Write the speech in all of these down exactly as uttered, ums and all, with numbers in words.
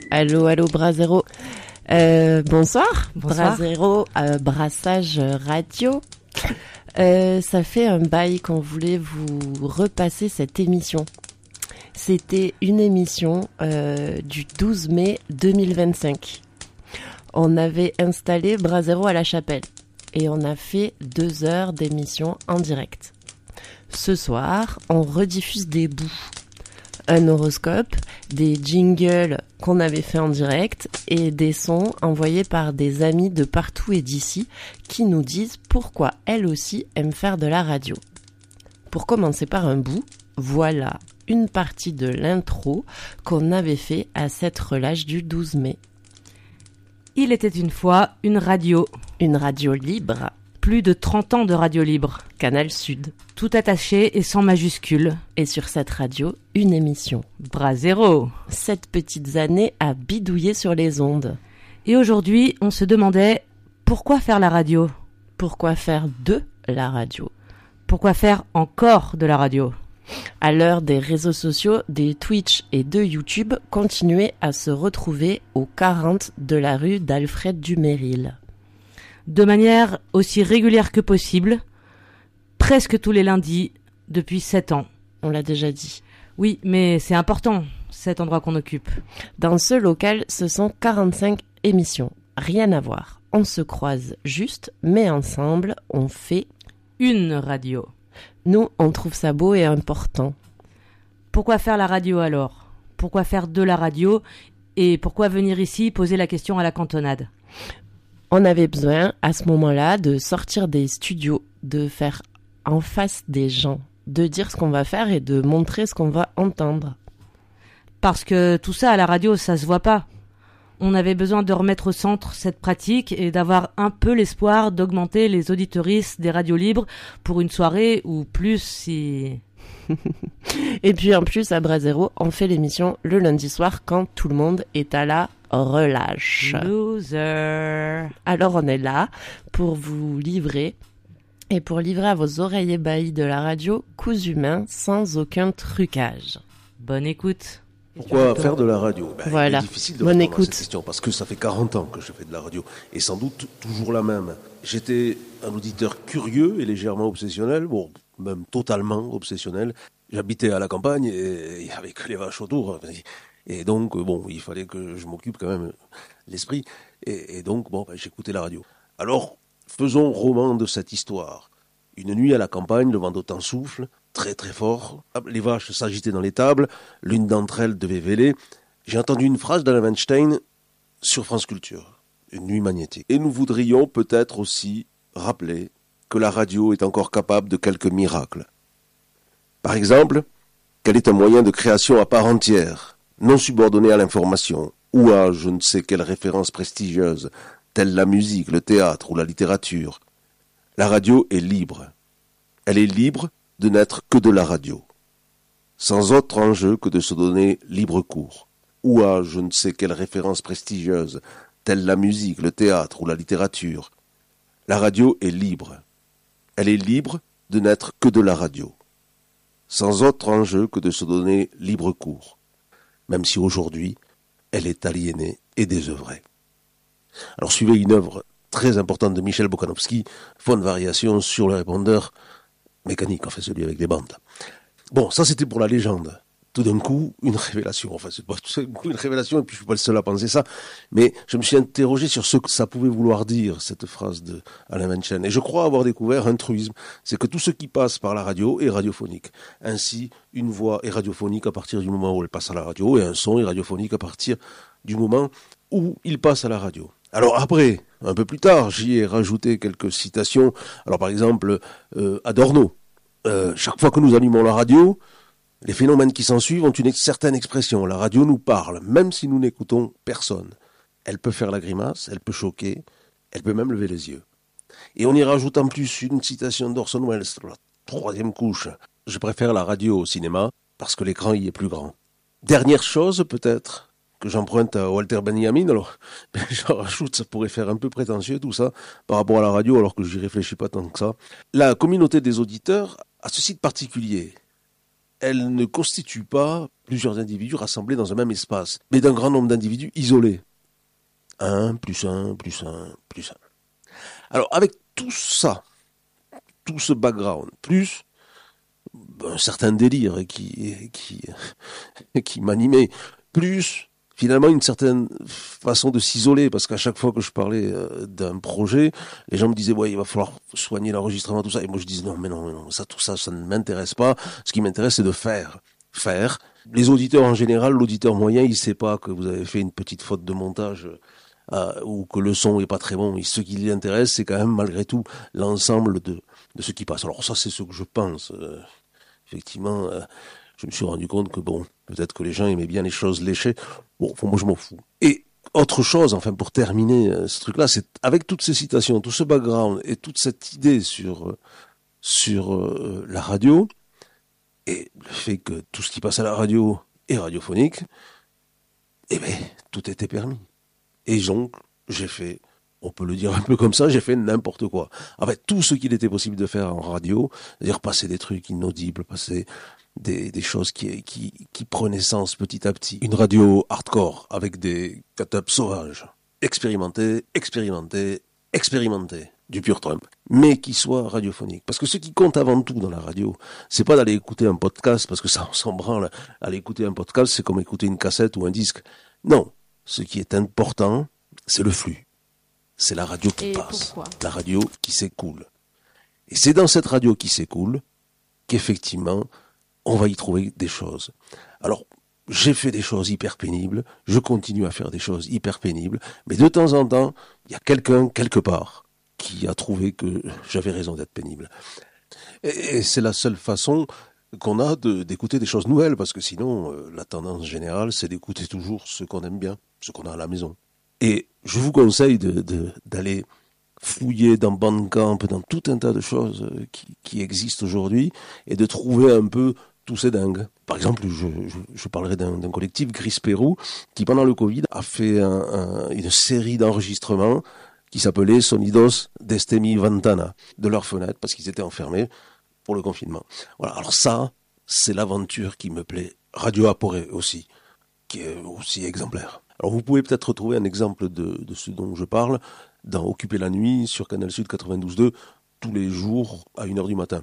Allô, allô, Brasero. Euh, bonsoir. Bonsoir. Brasero, euh, brassage radio. Euh, ça fait un bail qu'on voulait vous repasser cette émission. C'était une émission euh, du douze mai deux mille vingt-cinq. On avait installé Brasero à la Chapelle et on a fait deux heures d'émission en direct. Ce soir, on rediffuse des bouts. Un horoscope, des jingles qu'on avait fait en direct et des sons envoyés par des amis de partout et d'ici qui nous disent pourquoi elles aussi aiment faire de la radio. Pour commencer par un bout, voilà une partie de l'intro qu'on avait fait à cette relâche du douze mai. Il était une fois une radio. Une radio libre. Plus de trente ans de radio libre. Canal Sud. Tout attaché et sans majuscule. Et sur cette radio, une émission. Brasero. Sept petites années à bidouiller sur les ondes. Et aujourd'hui, on se demandait pourquoi faire la radio ? Pourquoi faire de la radio ? Pourquoi faire encore de la radio ? À l'heure des réseaux sociaux, des Twitch et de YouTube, continuez à se retrouver au quarante de la rue d'Alfred Dumeril. De manière aussi régulière que possible, presque tous les lundis, depuis sept ans. On l'a déjà dit. Oui, mais c'est important, cet endroit qu'on occupe. Dans ce local, ce sont quarante-cinq émissions. Rien à voir. On se croise juste, mais ensemble, on fait une radio. Nous, on trouve ça beau et important. Pourquoi faire la radio alors ? Pourquoi faire de la radio ? Et pourquoi venir ici poser la question à la cantonade ? On avait besoin, à ce moment-là, de sortir des studios, de faire en face des gens, de dire ce qu'on va faire et de montrer ce qu'on va entendre. Parce que tout ça, à la radio, ça se voit pas. On avait besoin de remettre au centre cette pratique et d'avoir un peu l'espoir d'augmenter les auditeuristes des radios libres pour une soirée ou plus si... Et puis en plus, à Brasero, on fait l'émission le lundi soir quand tout le monde est à la relâche. Loser. Alors on est là pour vous livrer et pour livrer à vos oreilles ébahies de la radio coups humains sans aucun trucage. Bonne écoute. Pourquoi faire de la radio ? Ben, Voilà. Il est difficile de Bonne répondre écoute. à cette question parce que ça fait quarante ans que je fais de la radio et sans doute toujours la même. J'étais un auditeur curieux et légèrement obsessionnel, bon, même totalement obsessionnel. J'habitais à la campagne et il n'y avait que les vaches autour. Et donc, bon, il fallait que je m'occupe quand même l'esprit. Et, et donc, bon, ben, j'écoutais la radio. Alors, faisons roman de cette histoire. Une nuit à la campagne, le vent d'automne souffle, très très fort. Les vaches s'agitaient dans l'étable, l'une d'entre elles devait véler. J'ai entendu une phrase d'Alain Weinstein sur France Culture, une nuit magnétique. Et nous voudrions peut-être aussi rappeler que la radio est encore capable de quelques miracles. Par exemple, qu'elle est un moyen de création à part entière, non subordonné à l'information, ou à je ne sais quelle référence prestigieuse, telle la musique, le théâtre ou la littérature. La radio est libre. Elle est libre de n'être que de la radio, sans autre enjeu que de se donner libre cours, ou à je ne sais quelle référence prestigieuse, telle la musique, le théâtre ou la littérature. La radio est libre. Elle est libre de n'être que de la radio, sans autre enjeu que de se donner libre cours, même si aujourd'hui, elle est aliénée et désœuvrée. Alors suivez une œuvre très importante de Michel Bokanovski, Fond de variation sur le répondeur mécanique, enfin celui avec des bandes. Bon, ça c'était pour la légende. Tout d'un coup, une révélation. Enfin, c'est pas tout d'un coup une révélation, et puis je suis pas le seul à penser ça. Mais je me suis interrogé sur ce que ça pouvait vouloir dire, cette phrase de Alain Weinstein. Et je crois avoir découvert un truisme. C'est que tout ce qui passe par la radio est radiophonique. Ainsi, une voix est radiophonique à partir du moment où elle passe à la radio, et un son est radiophonique à partir du moment où il passe à la radio. Alors après, un peu plus tard, j'y ai rajouté quelques citations. Alors par exemple, euh, Adorno. Euh, chaque fois que nous allumons la radio, les phénomènes qui s'ensuivent ont une certaine expression. La radio nous parle, même si nous n'écoutons personne. Elle peut faire la grimace, elle peut choquer, elle peut même lever les yeux. Et on y rajoute en plus une citation d'Orson Welles, la troisième couche. Je préfère la radio au cinéma parce que l'écran y est plus grand. Dernière chose peut-être que j'emprunte à Walter Benjamin, alors ben, j'en rajoute, ça pourrait faire un peu prétentieux tout ça par rapport à la radio alors que j'y réfléchis pas tant que ça. La communauté des auditeurs a ce site particulier. Elle ne constitue pas plusieurs individus rassemblés dans un même espace, mais d'un grand nombre d'individus isolés. Un, plus un, plus un, plus un. Alors, avec tout ça, tout ce background, plus un certain délire qui, qui, qui m'animait, plus finalement une certaine façon de s'isoler, parce qu'à chaque fois que je parlais euh, d'un projet, les gens me disaient ouais, il va falloir soigner l'enregistrement, tout ça, et moi je disais non mais non, mais non, ça tout ça ça ne m'intéresse pas. Ce qui m'intéresse c'est de faire, faire. Les auditeurs en général, l'auditeur moyen, il sait pas que vous avez fait une petite faute de montage euh, ou que le son est pas très bon. Et ce qui l'intéresse, c'est quand même malgré tout l'ensemble de de ce qui passe. Alors ça c'est ce que je pense. Euh, effectivement. Euh, Je me suis rendu compte que bon, peut-être que les gens aimaient bien les choses léchées. Bon, moi je m'en fous. Et autre chose, enfin pour terminer euh, ce truc-là, c'est avec toutes ces citations, tout ce background et toute cette idée sur euh, sur euh, la radio et le fait que tout ce qui passe à la radio est radiophonique, eh ben tout était permis. Et donc j'ai fait, on peut le dire un peu comme ça, j'ai fait n'importe quoi. En fait, tout ce qu'il était possible de faire en radio, c'est-à-dire passer des trucs inaudibles, passer Des, des choses qui, qui, qui prenaient sens petit à petit. Une radio hardcore avec des cut-ups sauvages. Expérimenté, expérimenté, expérimenté. Du pur Trump. Mais qui soit radiophonique. Parce que ce qui compte avant tout dans la radio, c'est pas d'aller écouter un podcast, parce que ça, on s'en branle. Aller écouter un podcast, c'est comme écouter une cassette ou un disque. Non. Ce qui est important, c'est le flux. C'est la radio qui Et passe. pourquoi ? La radio qui s'écoule. Et c'est dans cette radio qui s'écoule qu'effectivement, on va y trouver des choses. Alors, j'ai fait des choses hyper pénibles, je continue à faire des choses hyper pénibles, mais de temps en temps, il y a quelqu'un, quelque part, qui a trouvé que j'avais raison d'être pénible. Et, et c'est la seule façon qu'on a de, d'écouter des choses nouvelles, parce que sinon, euh, la tendance générale, c'est d'écouter toujours ce qu'on aime bien, ce qu'on a à la maison. Et je vous conseille de, de, d'aller fouiller dans Bandcamp, dans tout un tas de choses qui, qui existent aujourd'hui, et de trouver un peu tous ces dingues. Par exemple, je, je, je parlerai d'un, d'un collectif, Gris Pérou, qui pendant le Covid a fait un, un, une série d'enregistrements qui s'appelait Sonidos d'Estemi Ventana, de leur fenêtre, parce qu'ils étaient enfermés pour le confinement. Voilà. Alors ça, c'est l'aventure qui me plaît. Radio Aporé aussi, qui est aussi exemplaire. Alors vous pouvez peut-être retrouver un exemple de, de ce dont je parle dans Occuper la nuit sur Canal Sud quatre-vingt-douze deux tous les jours à une heure du matin.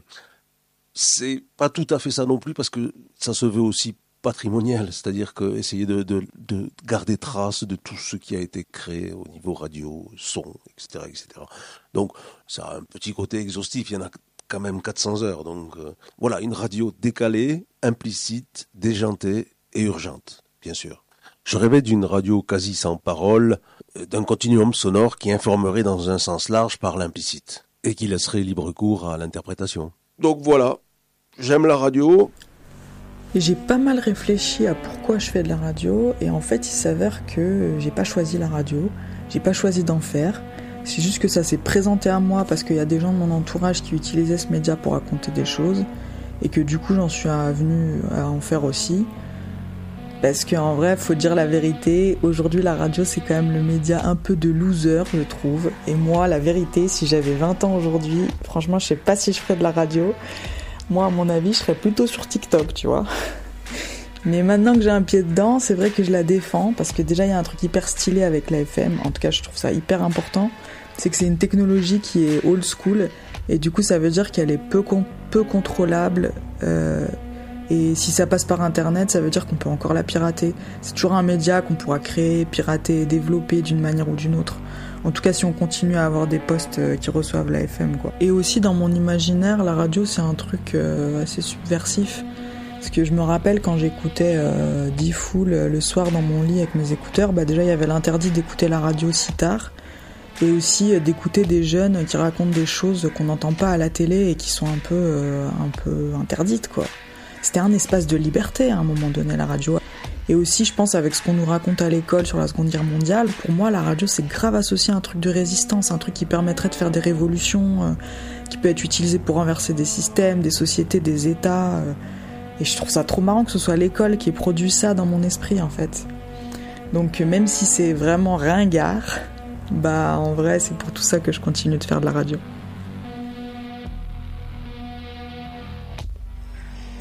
C'est pas tout à fait ça non plus, parce que ça se veut aussi patrimonial, c'est-à-dire que essayer de, de, de garder trace de tout ce qui a été créé au niveau radio, son, et cetera, et cetera. Donc ça a un petit côté exhaustif, il y en a quand même quatre cents heures. Donc euh, voilà, une radio décalée, implicite, déjantée et urgente, bien sûr. Je rêvais d'une radio quasi sans parole, d'un continuum sonore qui informerait dans un sens large par l'implicite et qui laisserait libre cours à l'interprétation. Donc voilà, j'aime la radio. J'ai pas mal réfléchi à pourquoi je fais de la radio, et en fait il s'avère que j'ai pas choisi la radio, j'ai pas choisi d'en faire. C'est juste que ça s'est présenté à moi parce qu'il y a des gens de mon entourage qui utilisaient ce média pour raconter des choses, et que du coup j'en suis venu à en faire aussi. Parce qu'en vrai, faut dire la vérité, aujourd'hui la radio c'est quand même le média un peu de loser, je trouve. Et moi, la vérité, si j'avais vingt ans aujourd'hui, franchement je sais pas si je ferais de la radio. Moi, à mon avis, je serais plutôt sur TikTok, tu vois. Mais maintenant que j'ai un pied dedans, c'est vrai que je la défends, parce que déjà il y a un truc hyper stylé avec la F M, en tout cas je trouve ça hyper important, c'est que c'est une technologie qui est old school, et du coup ça veut dire qu'elle est peu, con- peu contrôlable, euh, et si ça passe par internet, ça veut dire qu'on peut encore la pirater. C'est toujours un média qu'on pourra créer, pirater et développer d'une manière ou d'une autre. En tout cas, si on continue à avoir des postes qui reçoivent la F M, quoi. Et aussi, dans mon imaginaire, la radio, c'est un truc euh, assez subversif. Parce que je me rappelle quand j'écoutais euh, D-Fool le soir dans mon lit avec mes écouteurs, bah déjà, il y avait l'interdit d'écouter la radio si tard. Et aussi euh, d'écouter des jeunes qui racontent des choses qu'on n'entend pas à la télé et qui sont un peu, euh, un peu interdites, quoi. C'était un espace de liberté à un moment donné, la radio. Et aussi, je pense, avec ce qu'on nous raconte à l'école sur la Seconde Guerre mondiale, pour moi, la radio, c'est grave associé à un truc de résistance, un truc qui permettrait de faire des révolutions, euh, qui peut être utilisé pour renverser des systèmes, des sociétés, des États. Euh, et je trouve ça trop marrant que ce soit l'école qui ait produit ça dans mon esprit, en fait. Donc, même si c'est vraiment ringard, bah, en vrai, c'est pour tout ça que je continue de faire de la radio.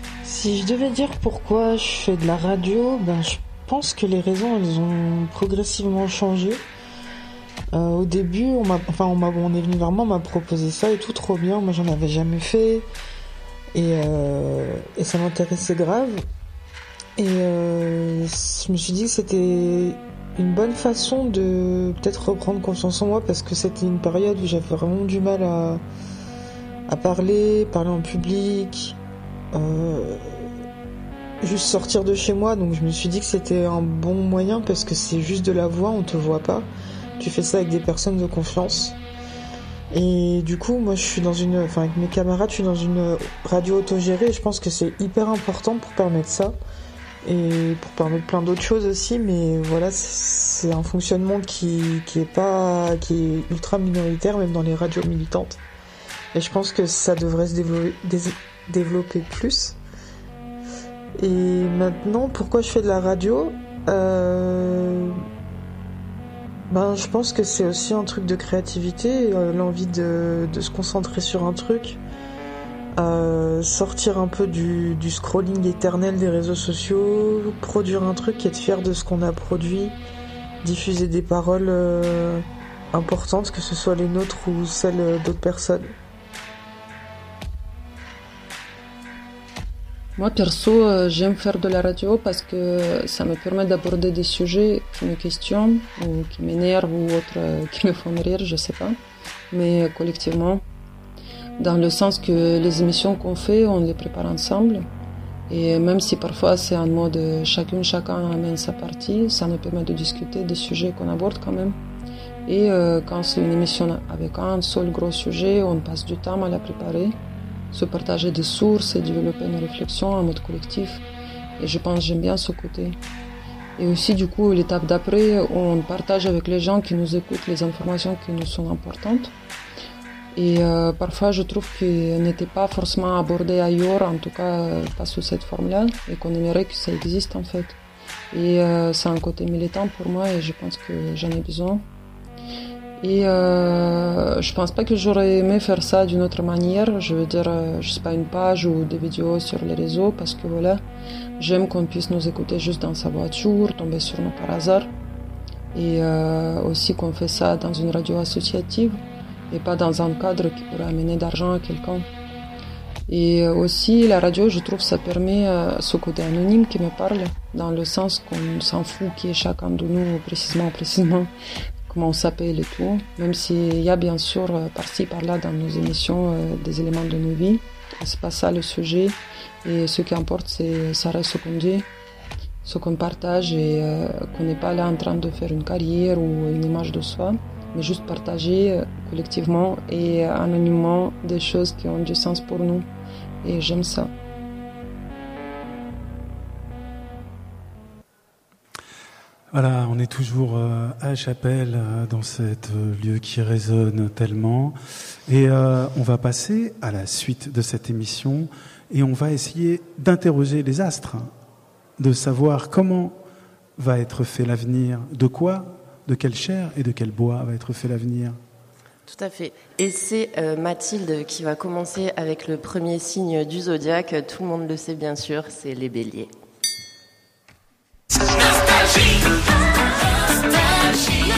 Si je devais dire pourquoi je fais de la radio, ben je pense que les raisons elles ont progressivement changé. Euh, au début, on m'a, enfin on m'a, on est venu vers moi, on m'a proposé ça et tout trop bien. Moi, j'en avais jamais fait et euh, et ça m'intéressait grave. Et euh, je me suis dit que c'était une bonne façon de peut-être reprendre confiance en moi parce que c'était une période où j'avais vraiment du mal à à parler, parler en public. Euh, juste sortir de chez moi, donc je me suis dit que c'était un bon moyen parce que c'est juste de la voix, on te voit pas, tu fais ça avec des personnes de confiance et du coup moi je suis dans une, enfin avec mes camarades je suis dans une radio autogérée et je pense que c'est hyper important pour permettre ça et pour permettre plein d'autres choses aussi, mais voilà c'est un fonctionnement qui, qui est pas, qui est ultra minoritaire même dans les radios militantes et je pense que ça devrait se développer, développer plus. Et maintenant, pourquoi je fais de la radio ? euh... Ben, je pense que c'est aussi un truc de créativité, euh, l'envie de, de se concentrer sur un truc, euh, sortir un peu du, du scrolling éternel des réseaux sociaux, produire un truc et être fier de ce qu'on a produit, diffuser des paroles euh, importantes, que ce soit les nôtres ou celles d'autres personnes. Moi, perso, j'aime faire de la radio parce que ça me permet d'aborder des sujets qui me questionnent ou qui m'énervent ou autres qui me font rire, je sais pas. Mais collectivement, dans le sens que les émissions qu'on fait, on les prépare ensemble. Et même si parfois c'est en mode chacune, chacun amène sa partie, ça nous permet de discuter des sujets qu'on aborde quand même. Et euh, quand c'est une émission avec un seul gros sujet, on passe du temps à la préparer, se partager des sources et développer une réflexion en mode collectif. Et je pense que j'aime bien ce côté. Et aussi, du coup, l'étape d'après, on partage avec les gens qui nous écoutent les informations qui nous sont importantes. Et euh, parfois, je trouve qu'elles n'étaient pas forcément abordées ailleurs, en tout cas pas sous cette forme-là, et qu'on aimerait que ça existe en fait. Et euh, c'est un côté militant pour moi et je pense que j'en ai besoin. Et euh, je pense pas que j'aurais aimé faire ça d'une autre manière. Je veux dire, je sais pas, une page ou des vidéos sur les réseaux, parce que voilà, j'aime qu'on puisse nous écouter juste dans sa voiture, tomber sur nous par hasard. Et euh, aussi qu'on fait ça dans une radio associative et pas dans un cadre qui pourrait amener d'argent à quelqu'un. Et aussi, la radio, je trouve, ça permet euh, ce côté anonyme qui me parle, dans le sens qu'on s'en fout qui est chacun de nous précisément, précisément. Comment on s'appelle et tout, même s'il y a bien sûr par-ci par-là dans nos émissions euh, des éléments de nos vies. C'est pas ça le sujet, et ce qui importe, c'est ça reste ce qu'on dit, ce qu'on partage, et euh, qu'on n'est pas là en train de faire une carrière ou une image de soi, mais juste partager euh, collectivement et anonymement des choses qui ont du sens pour nous, et j'aime ça. Voilà, on est toujours euh, à la Chapelle, euh, dans cet euh, lieu qui résonne tellement. Et euh, on va passer à la suite de cette émission et on va essayer d'interroger les astres, de savoir comment va être fait l'avenir, de quoi, de quelle chair et de quel bois va être fait l'avenir. Tout à fait. Et c'est euh, Mathilde qui va commencer avec le premier signe du zodiaque. Tout le monde le sait bien sûr, c'est les béliers. Nostalgie, nostalgie,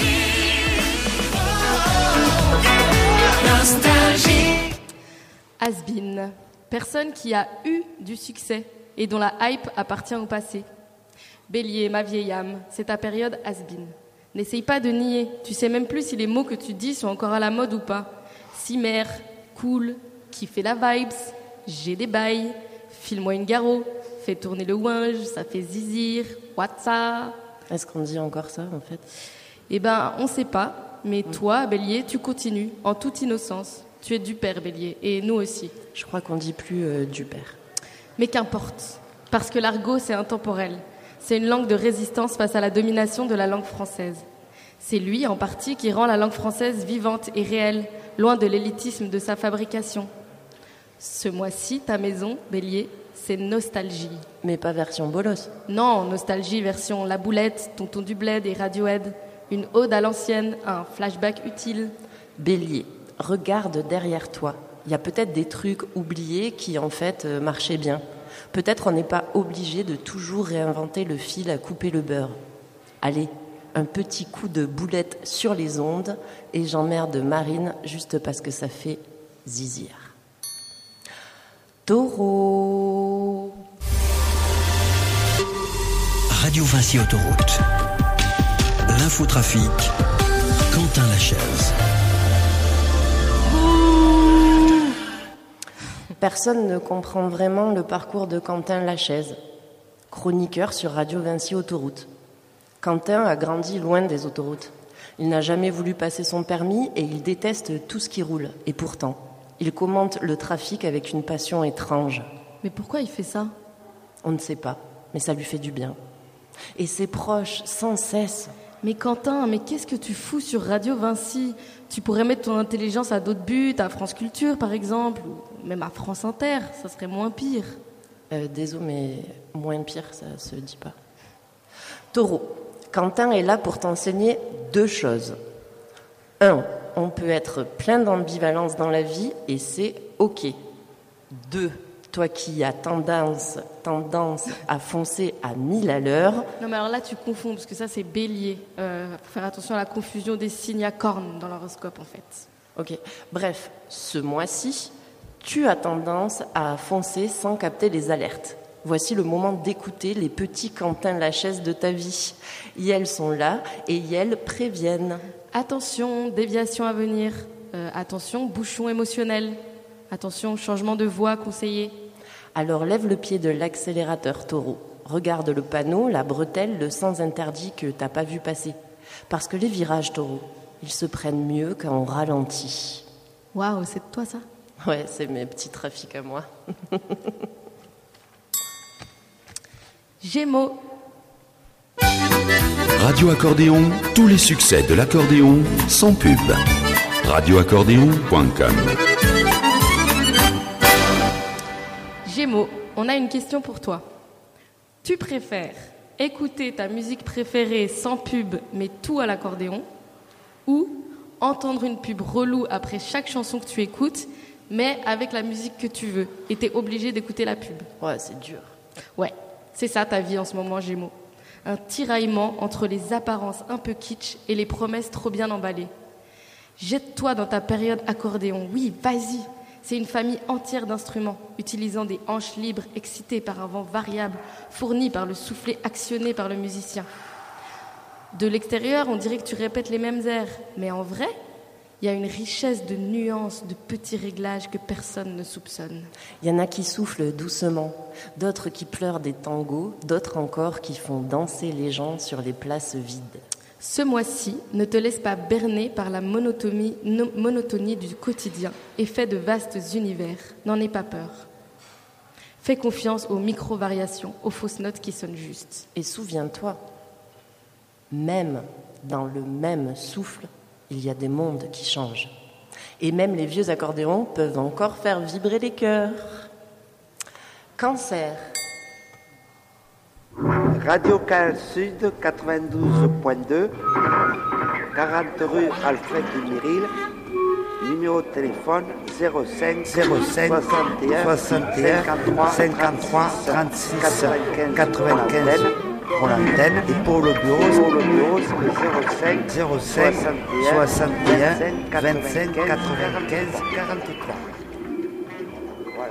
nostalgie. Has-been, personne qui a eu du succès et dont la hype appartient au passé. Bélier, ma vieille âme, c'est ta période has-been. N'essaye pas de nier, tu sais même plus si les mots que tu dis sont encore à la mode ou pas. Cimer, cool, kiffer la vibes, j'ai des bails, file-moi une garo. Fait tourner le ouinge, ça fait zizir, WhatsApp. Est-ce qu'on dit encore ça, en fait ? Eh ben, on sait pas, mais mmh. toi, Bélier, tu continues, en toute innocence. Tu es du père, Bélier, et nous aussi. Je crois qu'on dit plus euh, du père. Mais qu'importe, parce que l'argot, c'est intemporel. C'est une langue de résistance face à la domination de la langue française. C'est lui, en partie, qui rend la langue française vivante et réelle, loin de l'élitisme de sa fabrication. Ce mois-ci, ta maison, Bélier, c'est nostalgie. Mais pas version bolos. Non, nostalgie version La Boulette, Tonton du Bled et Radiohead. Une ode à l'ancienne, un flashback utile. Bélier, regarde derrière toi. Il y a peut-être des trucs oubliés qui en fait euh, marchaient bien. Peut-être on n'est pas obligé de toujours réinventer le fil à couper le beurre. Allez, un petit coup de boulette sur les ondes et j'emmerde Marine juste parce que ça fait zizir. Taureau. Radio Vinci Autoroute. L'infotrafic, Quentin Lachaise. Personne ne comprend vraiment le parcours de Quentin Lachaise, chroniqueur sur Radio Vinci Autoroute. Quentin a grandi loin des autoroutes. Il n'a jamais voulu passer son permis et il déteste tout ce qui roule. Et pourtant, il commente le trafic avec une passion étrange. Mais pourquoi il fait ça ? On ne sait pas, mais ça lui fait du bien. Et ses proches, sans cesse. Mais Quentin, mais qu'est-ce que tu fous sur Radio Vinci ? Tu pourrais mettre ton intelligence à d'autres buts, à France Culture par exemple, ou même à France Inter, ça serait moins pire. Euh, désolé, mais moins pire, ça se dit pas. Taureau, Quentin est là pour t'enseigner deux choses. Un, on peut être plein d'ambivalence dans la vie et c'est ok. Deux, toi qui as tendance, tendance à foncer à mille à l'heure. Non mais alors là tu confonds, parce que ça c'est bélier. Euh, faut faire attention à la confusion des signes à cornes dans l'horoscope en fait. Ok, bref, ce mois-ci, tu as tendance à foncer sans capter les alertes. Voici le moment d'écouter les petits Quentin Lachaise de ta vie. Et elles sont là et elles préviennent. Attention, déviation à venir. Euh, attention, bouchon émotionnel. Attention, changement de voie conseillé. Alors lève le pied de l'accélérateur, Taureau. Regarde le panneau, la bretelle, le sens interdit que t'as pas vu passer. Parce que les virages, Taureau, ils se prennent mieux quand on ralentit. Waouh, c'est de toi ça ? Ouais, c'est mes petits trafics à moi. Gémeaux. Radio Accordéon, tous les succès de l'accordéon sans pub. radio accordéon point com. Gémeaux, on a une question pour toi. Tu préfères écouter ta musique préférée sans pub mais tout à l'accordéon, ou entendre une pub relou après chaque chanson que tu écoutes mais avec la musique que tu veux et t'es obligé d'écouter la pub? Ouais, c'est dur. Ouais, c'est ça ta vie en ce moment, Gémeaux. Un tiraillement entre les apparences un peu kitsch et les promesses trop bien emballées. Jette-toi dans ta période accordéon. Oui, vas-y. C'est une famille entière d'instruments, utilisant des hanches libres excitées par un vent variable, fourni par le soufflet actionné par le musicien. De l'extérieur, on dirait que tu répètes les mêmes airs, mais en vrai, il y a une richesse de nuances, de petits réglages que personne ne soupçonne. Il y en a qui soufflent doucement, d'autres qui pleurent des tangos, d'autres encore qui font danser les gens sur les places vides. Ce mois-ci, ne te laisse pas berner par la monotonie, no, monotonie du quotidien et fais de vastes univers. N'en aie pas peur. Fais confiance aux micro-variations, aux fausses notes qui sonnent justes. Et souviens-toi, même dans le même souffle, il y a des mondes qui changent. Et même les vieux accordéons peuvent encore faire vibrer les cœurs. Cancer. Radio Canal Sud quatre-vingt-douze point deux, quarante rue Alfred de Miril, numéro de téléphone zéro cinq soixante et un cinquante-trois trente-six quatre-vingt-quinze pour l'antenne, et pour le bureau, pour le bureau c'est zéro cinq soixante et un vingt-cinq quatre-vingt-quinze quarante-trois. Voilà.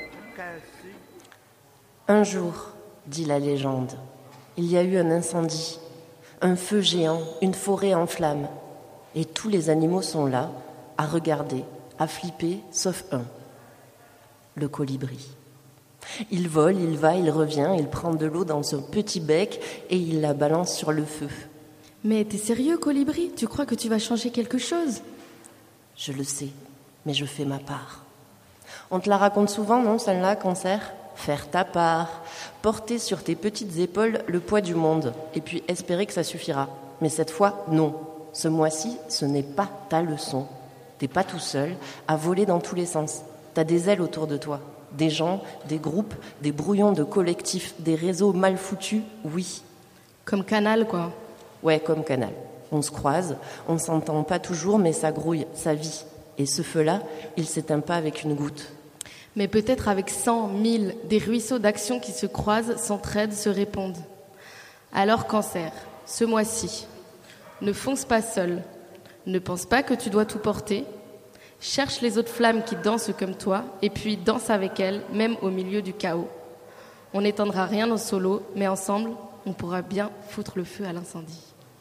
Un jour, dit la légende, il y a eu un incendie, un feu géant, une forêt en flammes. Et tous les animaux sont là, à regarder, à flipper, sauf un, le colibri. Il vole, il va, il revient, il prend de l'eau dans son petit bec et il la balance sur le feu. Mais t'es sérieux, colibri ? Tu crois que tu vas changer quelque chose ? Je le sais, mais je fais ma part. On te la raconte souvent, non, celle-là, Cancer ? Faire ta part, porter sur tes petites épaules le poids du monde, et puis espérer que ça suffira. Mais cette fois, non. Ce mois-ci, ce n'est pas ta leçon. T'es pas tout seul, à voler dans tous les sens. T'as des ailes autour de toi. Des gens, des groupes, des brouillons de collectifs, des réseaux mal foutus, oui. Comme Canal, quoi. Ouais, comme Canal. On se croise, on s'entend pas toujours, mais ça grouille, ça vit. Et ce feu-là, il s'éteint pas avec une goutte. Mais peut-être avec cent, mille, des ruisseaux d'actions qui se croisent, s'entraident, se répondent. Alors Cancer, ce mois-ci, ne fonce pas seul. Ne pense pas que tu dois tout porter. Cherche les autres flammes qui dansent comme toi, et puis danse avec elles, même au milieu du chaos. On n'éteindra rien en solo, mais ensemble, on pourra bien foutre le feu à l'incendie.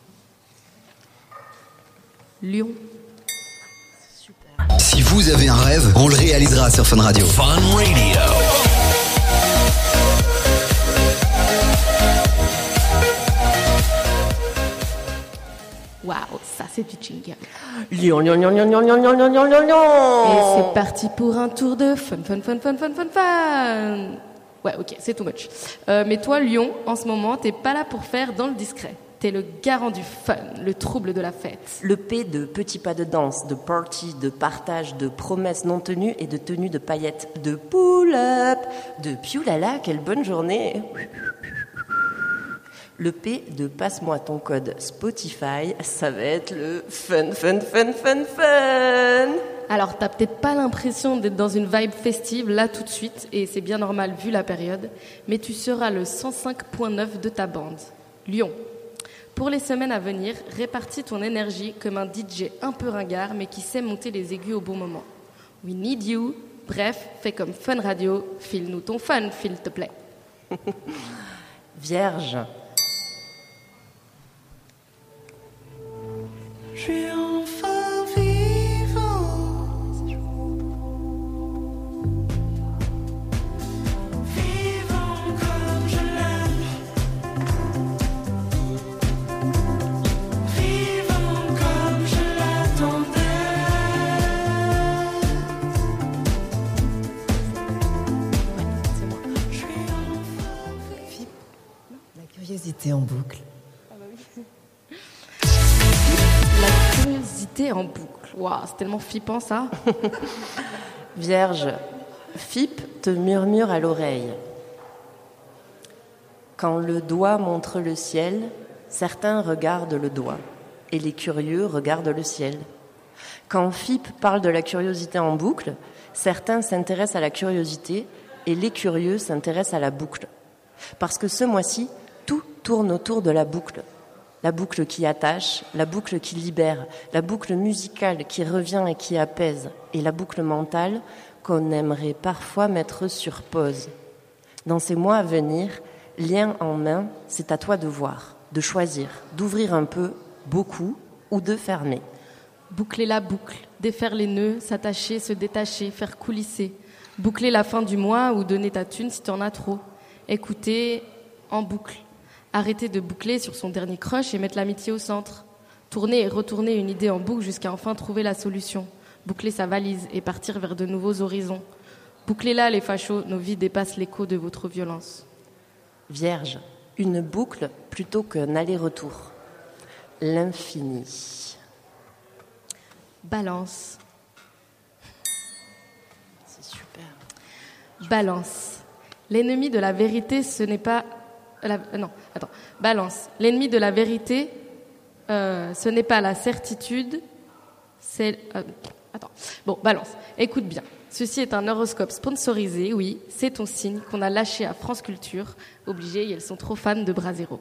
Lion. Super. Si vous avez un rêve, on le réalisera sur Fun Radio. Fun Radio. Waouh, ça c'est du jingle. Lion, lion, lion, lion, lion, lion, lion, lion, lion, lion, lion. Et c'est parti pour un tour de fun, fun, fun, fun, fun, fun, fun. Ouais, ok, c'est too much. Euh, mais toi, Lion, en ce moment, t'es pas là pour faire dans le discret. T'es le garant du fun, le trouble de la fête. Le P de petits pas de danse, de party, de partage, de promesses non tenues et de tenues de paillettes, de pull-up, de pioulala, quelle bonne journée. Le P de passe-moi ton code Spotify, ça va être le fun, fun, fun, fun, fun. Alors, t'as peut-être pas l'impression d'être dans une vibe festive là tout de suite, et c'est bien normal vu la période, mais tu seras le cent cinq virgule neuf de ta bande. Lion. Pour les semaines à venir, répartis ton énergie comme un D J un peu ringard, mais qui sait monter les aigus au bon moment. We need you. Bref, fais comme Fun Radio, file-nous ton fun, s'il te plaît. Vierge. Je suis enfin vivant, vivant comme je l'aime, vivant comme je l'attendais. C'est moi. Je suis enfin vivant. La curiosité en boucle. La curiosité en boucle. Waouh, c'est tellement flippant ça. Vierge, Fip te murmure à l'oreille. Quand le doigt montre le ciel, certains regardent le doigt et les curieux regardent le ciel. Quand Fip parle de la curiosité en boucle, certains s'intéressent à la curiosité et les curieux s'intéressent à la boucle. Parce que ce mois-ci, tout tourne autour de la boucle. La boucle qui attache, la boucle qui libère, la boucle musicale qui revient et qui apaise, et la boucle mentale qu'on aimerait parfois mettre sur pause. Dans ces mois à venir, lien en main, c'est à toi de voir, de choisir, d'ouvrir un peu, beaucoup, ou de fermer. Boucler la boucle, défaire les nœuds, s'attacher, se détacher, faire coulisser. Boucler la fin du mois ou donner ta thune si t'en as trop. Écouter en boucle. Arrêter de boucler sur son dernier crush et mettre l'amitié au centre. Tourner et retourner une idée en boucle jusqu'à enfin trouver la solution. Boucler sa valise et partir vers de nouveaux horizons. Bouclez là les fachos, nos vies dépassent l'écho de votre violence. Vierge, une boucle plutôt qu'un aller-retour. L'infini. Balance. C'est super. Balance. L'ennemi de la vérité, ce n'est pas... La, non, attends. Balance. L'ennemi de la vérité, euh, ce n'est pas la certitude, c'est... Euh, attends. Bon, balance. Écoute bien. Ceci est un horoscope sponsorisé, oui. C'est ton signe qu'on a lâché à France Culture. Obligé, elles sont trop fans de Brasero.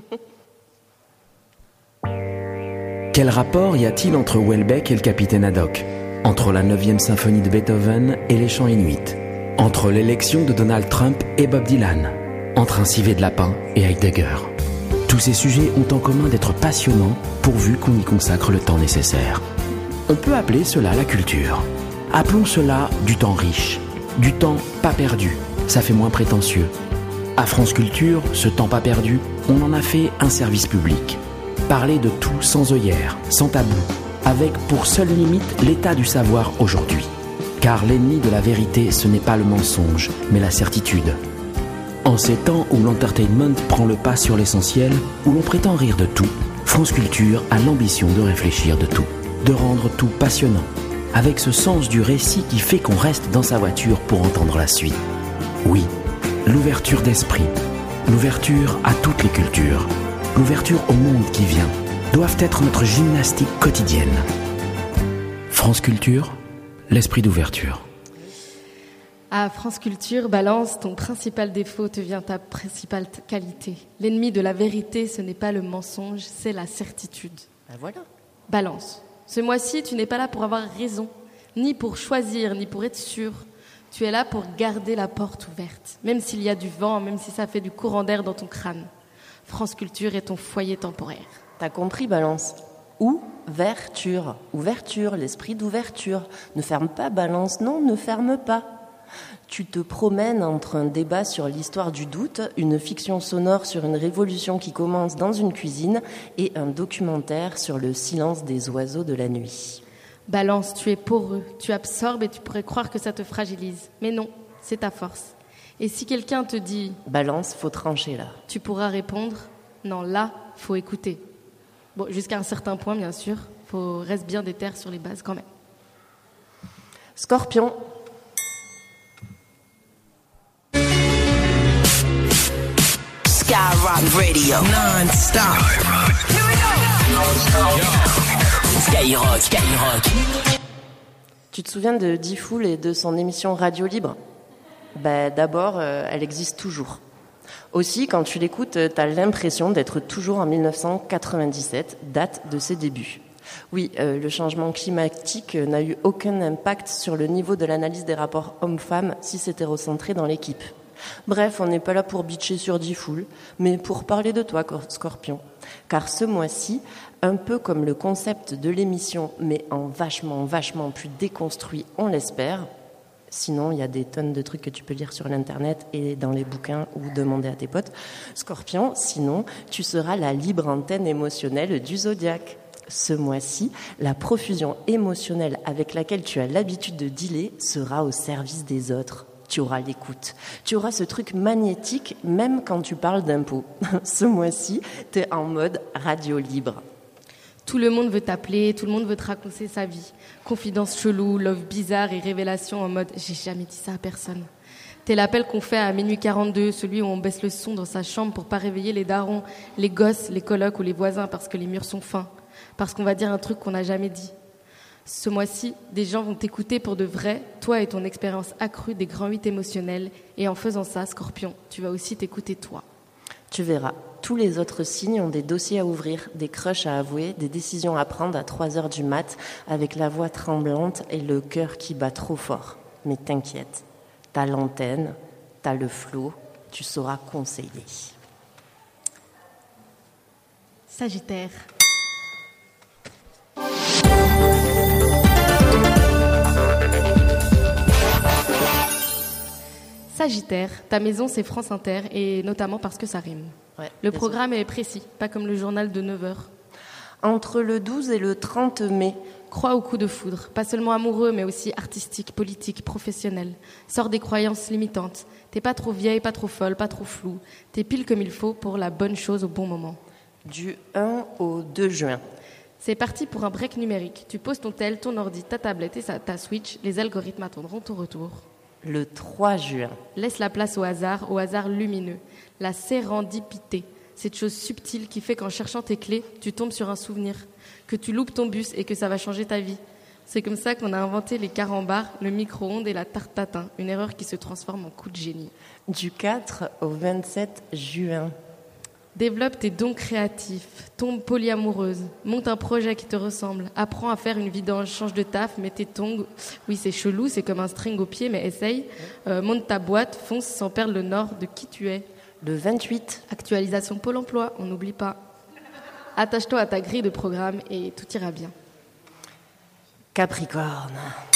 Quel rapport y a-t-il entre Welbeck et le capitaine Haddock ? Entre la neuvième symphonie de Beethoven et les chants inuits ? Entre l'élection de Donald Trump et Bob Dylan ? Entre un civet de lapin et Heidegger. Tous ces sujets ont en commun d'être passionnants pourvu qu'on y consacre le temps nécessaire. On peut appeler cela la culture. Appelons cela du temps riche, du temps pas perdu, ça fait moins prétentieux. À France Culture, ce temps pas perdu, on en a fait un service public. Parler de tout sans œillères, sans tabou, avec pour seule limite l'état du savoir aujourd'hui. Car l'ennemi de la vérité, ce n'est pas le mensonge, mais la certitude. En ces temps où l'entertainment prend le pas sur l'essentiel, où l'on prétend rire de tout, France Culture a l'ambition de réfléchir de tout, de rendre tout passionnant, avec ce sens du récit qui fait qu'on reste dans sa voiture pour entendre la suite. Oui, l'ouverture d'esprit, l'ouverture à toutes les cultures, l'ouverture au monde qui vient, doivent être notre gymnastique quotidienne. France Culture, l'esprit d'ouverture. À France Culture, balance, ton principal défaut devient ta principale t- qualité. L'ennemi de la vérité, ce n'est pas le mensonge, c'est la certitude. Ben voilà. Balance. Ce mois-ci, tu n'es pas là pour avoir raison, ni pour choisir, ni pour être sûr. Tu es là pour garder la porte ouverte, même s'il y a du vent, même si ça fait du courant d'air dans ton crâne. France Culture est ton foyer temporaire. T'as compris, Balance? Ouverture. Ouverture, l'esprit d'ouverture. Ne ferme pas, Balance. Non, ne ferme pas. Tu te promènes entre un débat sur l'histoire du doute, une fiction sonore sur une révolution qui commence dans une cuisine et un documentaire sur le silence des oiseaux de la nuit. Balance, tu es poreux, tu absorbes et tu pourrais croire que ça te fragilise. Mais non, c'est ta force. Et si quelqu'un te dit « Balance, faut trancher là », tu pourras répondre « Non, là, faut écouter ». Bon, jusqu'à un certain point, bien sûr. Faut reste bien déter sur les bases quand même. Scorpion. Skyrock Radio, non-stop. Skyrock, Skyrock. Tu te souviens de D-Fool et de son émission Radio Libre? Ben, d'abord, euh, elle existe toujours. Aussi, quand tu l'écoutes, t'as l'impression d'être toujours en mille neuf cent quatre-vingt-dix-sept, date de ses débuts. Oui, euh, le changement climatique n'a eu aucun impact sur le niveau de l'analyse des rapports hommes-femmes cis-hétérocentrés dans l'équipe. Bref, on n'est pas là pour bitcher sur D-Fool, mais pour parler de toi, Scorpion. Car ce mois-ci, un peu comme le concept de l'émission, mais en vachement, vachement plus déconstruit, on l'espère. Sinon, il y a des tonnes de trucs que tu peux lire sur l'internet et dans les bouquins ou demander à tes potes. Scorpion, sinon, tu seras la libre antenne émotionnelle du zodiaque. Ce mois-ci, la profusion émotionnelle avec laquelle tu as l'habitude de dealer sera au service des autres. Tu auras l'écoute. Tu auras ce truc magnétique même quand tu parles d'impôts. Ce mois-ci, t'es en mode radio libre. Tout le monde veut t'appeler, tout le monde veut te raconter sa vie. Confidence chelou, love bizarre et révélation en mode « j'ai jamais dit ça à personne ». T'es l'appel qu'on fait à minuit quarante-deux, celui où on baisse le son dans sa chambre pour pas réveiller les darons, les gosses, les colocs ou les voisins parce que les murs sont fins. Parce qu'on va dire un truc qu'on n'a jamais dit. Ce mois-ci, des gens vont t'écouter pour de vrai, toi et ton expérience accrue des grands huit émotionnels. Et en faisant ça, Scorpion, tu vas aussi t'écouter toi. Tu verras, tous les autres signes ont des dossiers à ouvrir, des crushs à avouer, des décisions à prendre à trois heures du mat, avec la voix tremblante et le cœur qui bat trop fort. Mais t'inquiète, t'as l'antenne, t'as le flow, tu sauras conseiller. Sagittaire. Sagittaire, ta maison c'est France Inter et notamment parce que ça rime. Ouais, le programme est précis, pas comme le journal de neuf heures. Entre le douze et le trente mai. Crois au coup de foudre, pas seulement amoureux mais aussi artistique, politique, professionnel. Sors des croyances limitantes. T'es pas trop vieille, pas trop folle, pas trop floue. T'es pile comme il faut pour la bonne chose au bon moment. Du un au deux juin. C'est parti pour un break numérique. Tu poses ton tel, ton ordi, ta tablette et ta Switch. Les algorithmes attendront ton retour. Le trois juin. Laisse la place au hasard, au hasard lumineux. La sérendipité, cette chose subtile qui fait qu'en cherchant tes clés, tu tombes sur un souvenir, que tu loupes ton bus et que ça va changer ta vie. C'est comme ça qu'on a inventé les carambars, le micro-ondes et la tarte tatin, une erreur qui se transforme en coup de génie. Du quatre au vingt-sept juin. Développe tes dons créatifs, tombe polyamoureuse, monte un projet qui te ressemble, apprends à faire une vidange, change de taf, mets tes tongs, oui c'est chelou, c'est comme un string au pied mais essaye, euh, monte ta boîte, fonce sans perdre le nord de qui tu es. Le vingt-huit. Actualisation Pôle emploi, on n'oublie pas. Attache-toi à ta grille de programme et tout ira bien. Capricorne.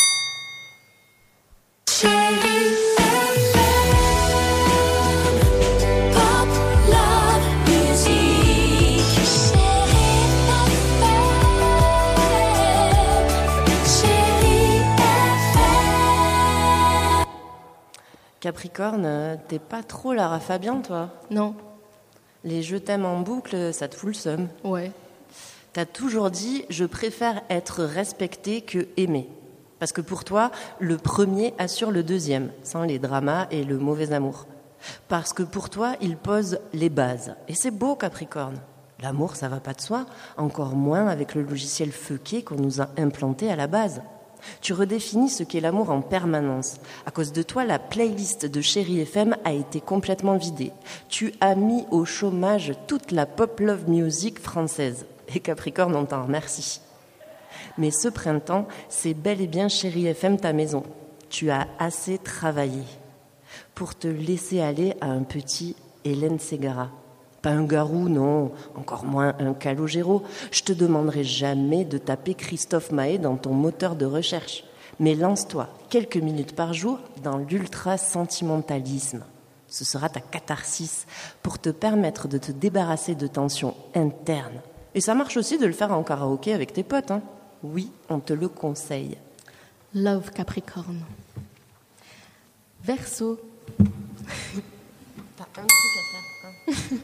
Capricorne, t'es pas trop Lara Fabian, toi? Non. Les je t'aime en boucle, ça te fout le seum. Ouais. T'as toujours dit « je préfère être respecté que aimé ». Parce que pour toi, le premier assure le deuxième, sans les dramas et le mauvais amour. Parce que pour toi, il pose les bases. Et c'est beau, Capricorne. L'amour, ça va pas de soi, encore moins avec le logiciel fucké qu'on nous a implanté à la base. Tu redéfinis ce qu'est l'amour en permanence. À cause de toi, la playlist de Chérie F M a été complètement vidée. Tu as mis au chômage toute la pop love music française. Et Capricorne, on t'en remercie. Mais ce printemps, c'est bel et bien Chérie F M ta maison. Tu as assez travaillé pour te laisser aller à un petit Hélène Ségara. Pas un Garou, non, encore moins un Calogero. Je te demanderai jamais de taper Christophe Maé dans ton moteur de recherche. Mais lance-toi quelques minutes par jour dans l'ultra-sentimentalisme. Ce sera ta catharsis pour te permettre de te débarrasser de tensions internes. Et ça marche aussi de le faire en karaoké avec tes potes, hein. Oui, on te le conseille. Love Capricorne. Verseau. T'as un truc à faire, hein.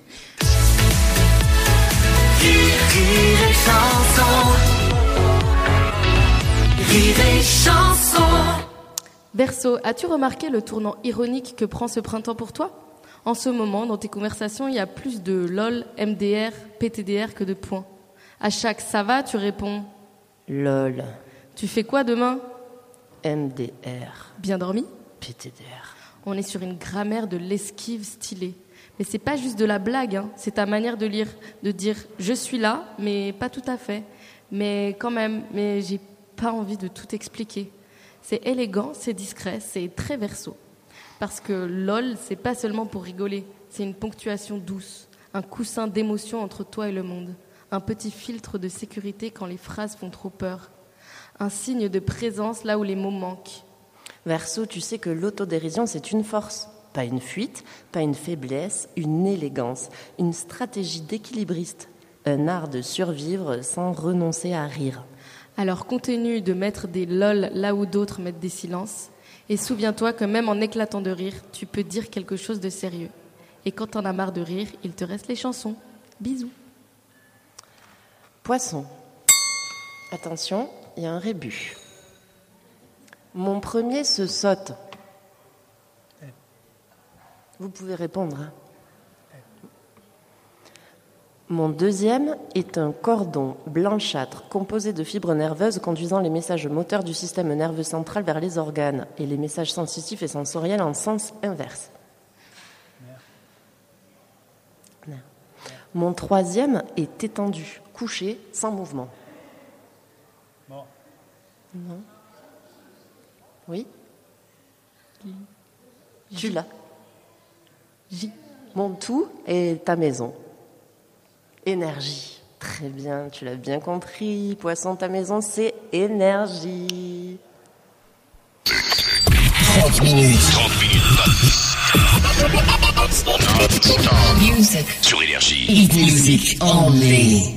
Rire et chanson. Rire et chanson. Verseau, as-tu remarqué le tournant ironique que prend ce printemps pour toi ? En ce moment, dans tes conversations, il y a plus de lol, M D R, P T D R que de points. À chaque ça va, tu réponds lol. Tu fais quoi demain ? M D R. Bien dormi ? P T D R. On est sur une grammaire de l'esquive stylée. Mais c'est pas juste de la blague, hein. C'est ta manière de lire, de dire je suis là, mais pas tout à fait. Mais quand même, mais j'ai pas envie de tout expliquer. C'est élégant, c'est discret, c'est très verso. Parce que lol, c'est pas seulement pour rigoler, c'est une ponctuation douce, un coussin d'émotion entre toi et le monde, un petit filtre de sécurité quand les phrases font trop peur, un signe de présence là où les mots manquent. Verseau, tu sais que l'autodérision, c'est une force. Pas une fuite, pas une faiblesse, une élégance, une stratégie d'équilibriste, un art de survivre sans renoncer à rire. Alors continue de mettre des lol là où d'autres mettent des silences, et souviens-toi que même en éclatant de rire, tu peux dire quelque chose de sérieux. Et quand t'en as marre de rire, il te reste les chansons. Bisous. Poisson. Attention, il y a un rébut. Mon premier se saute. Vous pouvez répondre. Hein. Mon deuxième est un cordon blanchâtre composé de fibres nerveuses conduisant les messages moteurs du système nerveux central vers les organes et les messages sensitifs et sensoriels en sens inverse. Merde. Mon troisième est étendu, couché, sans mouvement. Bon. Non. Oui. Tu l'as. J. Mon tout est ta maison. Énergie. Très bien, tu l'as bien compris. Poisson, ta maison, c'est énergie. trente minutes. trente minutes. Music. Sur Énergie. Hit music only.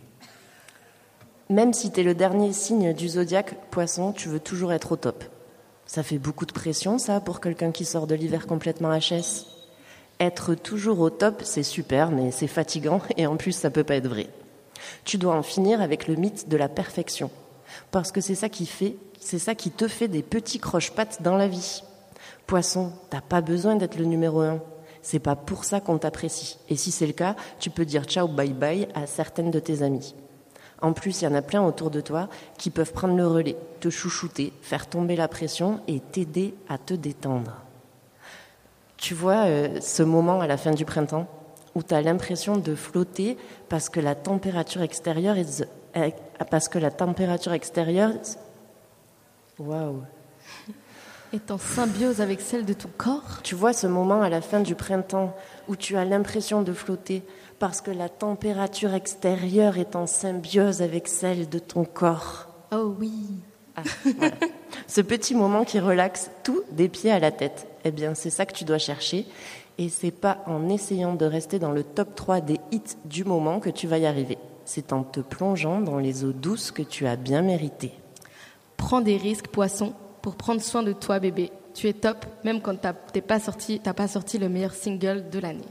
Même si t'es le dernier signe du zodiaque, Poisson, tu veux toujours être au top. Ça fait beaucoup de pression, ça, pour quelqu'un qui sort de l'hiver complètement H S. Être toujours au top, c'est super, mais c'est fatigant, et en plus, ça peut pas être vrai. Tu dois en finir avec le mythe de la perfection. Parce que c'est ça qui fait, c'est ça qui te fait des petits croche-pattes dans la vie. Poisson, t'as pas besoin d'être le numéro un. C'est pas pour ça qu'on t'apprécie. Et si c'est le cas, tu peux dire ciao, bye bye à certaines de tes amies. En plus, il y en a plein autour de toi qui peuvent prendre le relais, te chouchouter, faire tomber la pression et t'aider à te détendre. Tu vois euh, ce moment à la fin du printemps où tu as l'impression de flotter parce que la température extérieure est, euh, parce que la température extérieure waouh est en symbiose avec celle de ton corps. Tu vois ce moment à la fin du printemps où tu as l'impression de flotter parce que la température extérieure est en symbiose avec celle de ton corps. Oh oui. Ah, voilà. Ce petit moment qui relaxe tout des pieds à la tête, eh bien c'est ça que tu dois chercher et c'est pas en essayant de rester dans le top trois des hits du moment que tu vas y arriver. C'est en te plongeant dans les eaux douces que tu as bien mérité. Prends des risques, Poisson, pour prendre soin de toi, bébé. Tu es top, même quand t'as, t'es pas sorti, t'as pas sorti le meilleur single de l'année.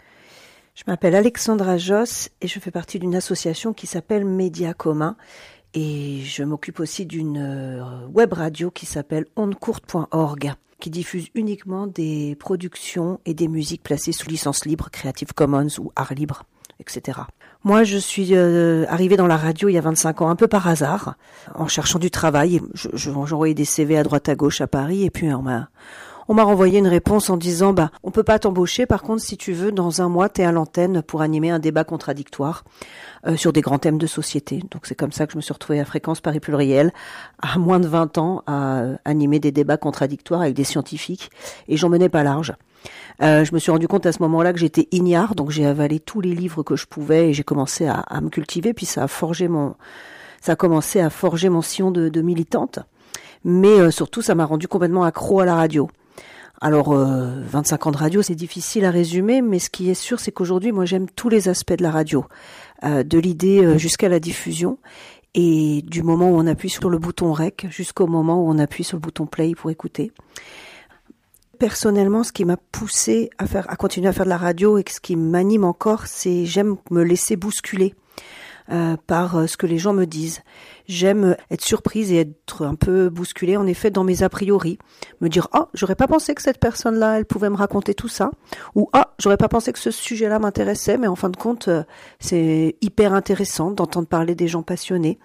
Je m'appelle Alexandra Josse et je fais partie d'une association qui s'appelle Média Commun. Et je m'occupe aussi d'une web radio qui s'appelle ondecourte point org, qui diffuse uniquement des productions et des musiques placées sous licence libre, Creative Commons ou Art Libre, et cetera. Moi, je suis euh, arrivée dans la radio il y a vingt-cinq ans, un peu par hasard, en cherchant du travail. Je, je, j'envoyais des C V à droite à gauche à Paris, et puis on m'a, on m'a renvoyé une réponse en disant, bah, on peut pas t'embaucher. Par contre, si tu veux, dans un mois, t'es à l'antenne pour animer un débat contradictoire euh, sur des grands thèmes de société. Donc c'est comme ça que je me suis retrouvée à Fréquence Paris Pluriel, à moins de vingt ans, à euh, animer des débats contradictoires avec des scientifiques, et j'en menais pas large. Euh, je me suis rendu compte à ce moment-là que j'étais ignare, donc j'ai avalé tous les livres que je pouvais et j'ai commencé à, à me cultiver. Puis ça a forgé mon, ça a commencé à forger mon sillon de, de militante. Mais euh, surtout, ça m'a rendu complètement accro à la radio. Alors, euh, vingt-cinq ans de radio, c'est difficile à résumer, mais ce qui est sûr, c'est qu'aujourd'hui, moi, j'aime tous les aspects de la radio, euh, de l'idée euh, jusqu'à la diffusion, et du moment où on appuie sur le bouton rec jusqu'au moment où on appuie sur le bouton play pour écouter. Personnellement, ce qui m'a poussé à faire, à continuer à faire de la radio et ce qui m'anime encore, c'est j'aime me laisser bousculer euh, par euh, ce que les gens me disent. J'aime être surprise et être un peu bousculée, en effet, dans mes a priori. Me dire, oh, j'aurais pas pensé que cette personne-là, elle pouvait me raconter tout ça. Ou, ah, oh, j'aurais pas pensé que ce sujet-là m'intéressait, mais en fin de compte, euh, c'est hyper intéressant d'entendre parler des gens passionnés.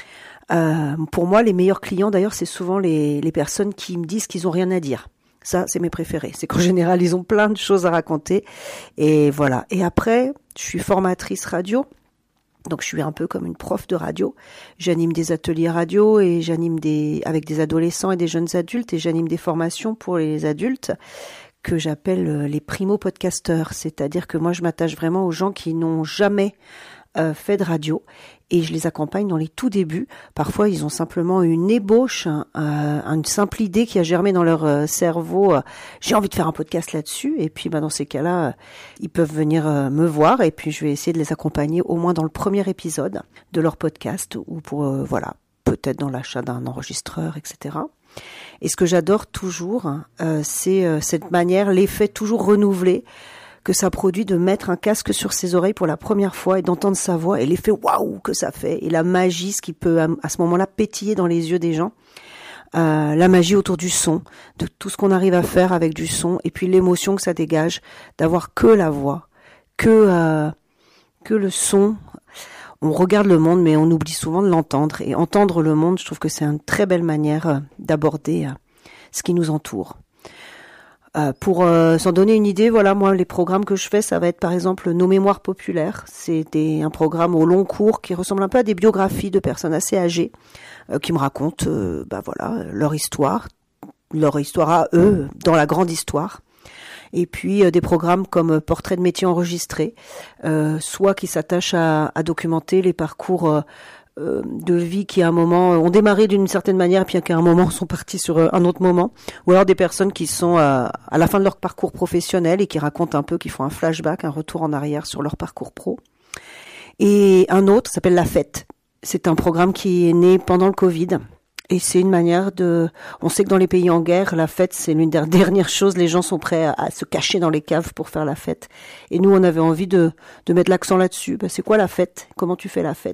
Euh, pour moi, les meilleurs clients, d'ailleurs, c'est souvent les, les personnes qui me disent qu'ils ont rien à dire. Ça, c'est mes préférés. C'est qu'en général, ils ont plein de choses à raconter. Et voilà. Et après, je suis formatrice radio. Donc, je suis un peu comme une prof de radio. J'anime des ateliers radio et j'anime des, avec des adolescents et des jeunes adultes, et j'anime des formations pour les adultes que j'appelle les primo-podcasteurs. C'est-à-dire que moi, je m'attache vraiment aux gens qui n'ont jamais euh, fait de radio. Et je les accompagne dans les tout débuts. Parfois, ils ont simplement une ébauche, euh, une simple idée qui a germé dans leur euh, cerveau. Euh, j'ai envie de faire un podcast là-dessus. Et puis, bah, dans ces cas-là, euh, ils peuvent venir euh, me voir. Et puis, je vais essayer de les accompagner au moins dans le premier épisode de leur podcast, ou pour, euh, voilà, peut-être dans l'achat d'un enregistreur, et cetera. Et ce que j'adore toujours, euh, c'est euh, cette manière, l'effet toujours renouvelé que ça produit de mettre un casque sur ses oreilles pour la première fois et d'entendre sa voix, et l'effet waouh que ça fait, et la magie, ce qui peut à ce moment-là pétiller dans les yeux des gens, euh, la magie autour du son, de tout ce qu'on arrive à faire avec du son, et puis l'émotion que ça dégage, d'avoir que la voix, que euh, que le son. On regarde le monde, mais on oublie souvent de l'entendre, et entendre le monde, je trouve que c'est une très belle manière euh, d'aborder euh, ce qui nous entoure. Euh, pour euh, s'en donner une idée, voilà, moi, les programmes que je fais, ça va être par exemple Nos Mémoires Populaires. C'est des, un programme au long cours qui ressemble un peu à des biographies de personnes assez âgées euh, qui me racontent, euh, bah voilà, leur histoire, leur histoire à eux dans la grande histoire. Et puis euh, des programmes comme Portrait de métier enregistré, euh, soit qui s'attachent à, à documenter les parcours euh, Euh, de vie qui à un moment ont démarré d'une certaine manière et puis qu'à un moment sont partis sur un autre moment, ou alors des personnes qui sont à, à la fin de leur parcours professionnel et qui racontent un peu, qui font un flashback, un retour en arrière sur leur parcours pro. Et un autre s'appelle La Fête. C'est un programme qui est né pendant le Covid. Et c'est une manière de... On sait que dans les pays en guerre, la fête, c'est l'une des dernières choses. Les gens sont prêts à, à se cacher dans les caves pour faire la fête. Et nous, on avait envie de, de mettre l'accent là-dessus. Ben, c'est quoi la fête ? Comment tu fais la fête ?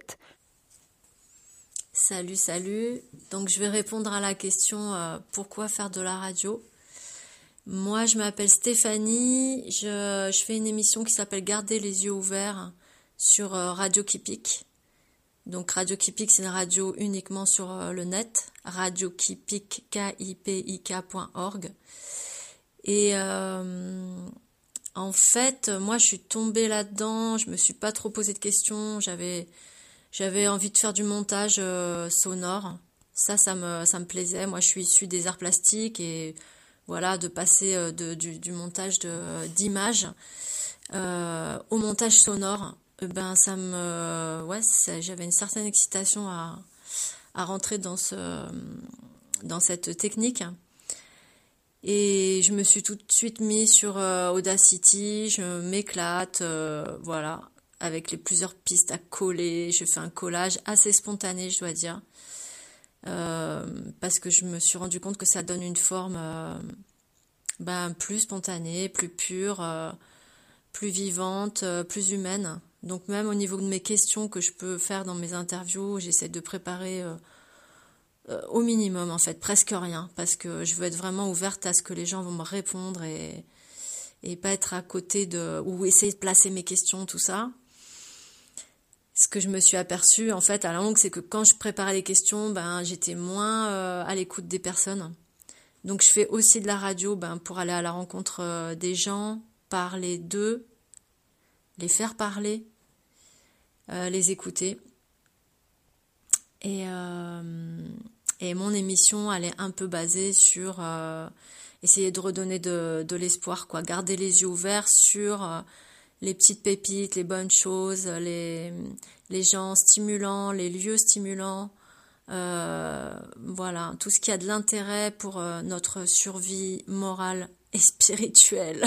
Salut, salut. Donc, je vais répondre à la question euh, pourquoi faire de la radio ? Moi, je m'appelle Stéphanie. Je, je fais une émission qui s'appelle Garder les yeux ouverts sur euh, Radio Kipik. Donc, Radio Kipik, c'est une radio uniquement sur euh, le net. Radio Kipik, K I P I K point org. Et euh, en fait, moi, je suis tombée là-dedans. Je me suis pas trop posé de questions. J'avais... J'avais envie de faire du montage euh, sonore. Ça, ça me, ça me plaisait. Moi, je suis issue des arts plastiques et voilà, de passer euh, de, du, du montage de, d'images euh, au montage sonore, eh ben, ça me, ouais, ça, j'avais une certaine excitation à, à rentrer dans, ce, dans cette technique. Et je me suis tout de suite mise sur euh, Audacity. Je m'éclate, euh, voilà. Avec les plusieurs pistes à coller. Je fais un collage assez spontané, je dois dire. Euh, parce que je me suis rendu compte que ça donne une forme euh, ben, plus spontanée, plus pure, euh, plus vivante, euh, plus humaine. Donc même au niveau de mes questions que je peux faire dans mes interviews, j'essaie de préparer euh, euh, au minimum en fait, presque rien, parce que je veux être vraiment ouverte à ce que les gens vont me répondre et, et pas être à côté de... ou essayer de placer mes questions, tout ça. Ce que je me suis aperçue en fait à la longue, c'est que quand je préparais les questions, ben, j'étais moins euh, à l'écoute des personnes. Donc je fais aussi de la radio ben, pour aller à la rencontre euh, des gens, parler d'eux, les faire parler, euh, les écouter. Et, euh, et mon émission, elle est un peu basée sur euh, essayer de redonner de, de l'espoir, quoi, garder les yeux ouverts sur euh, les petites pépites, les bonnes choses, les, les gens stimulants, les lieux stimulants, euh, voilà, tout ce qui a de l'intérêt pour euh, notre survie morale et spirituelle.